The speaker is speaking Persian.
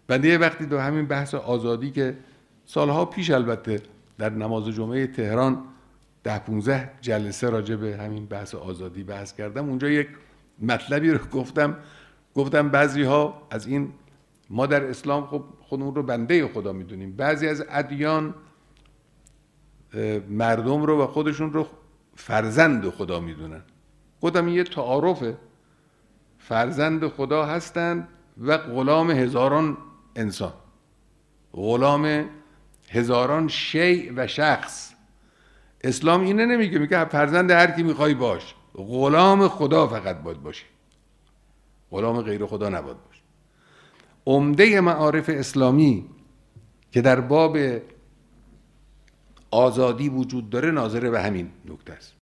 بنده یه وقتی تو همین بحث آزادی که سالها پیش البته در نماز جمعه تهران 10-15 جلسه راجع به همین بحث آزادی بحث کردم، اونجا یک مطلبی رو گفتم بعضی ها از این، ما در اسلام خب خودمون رو بنده خدا میدونیم، بعضی از ادیان مردم رو و خودشون رو فرزند خدا میدونن. گفتم این یه تعارفه، فرزند خدا هستند و غلام هزاران انسان، غلام هزاران شیء و شخص. اسلام اینه نمیگه، میگه فرزند هر کی میخوای باش، غلام خدا فقط باید باشی، غلام غیر خدا نباید باش. عمده معارف اسلامی که در باب آزادی وجود داره ناظر به همین نکته است.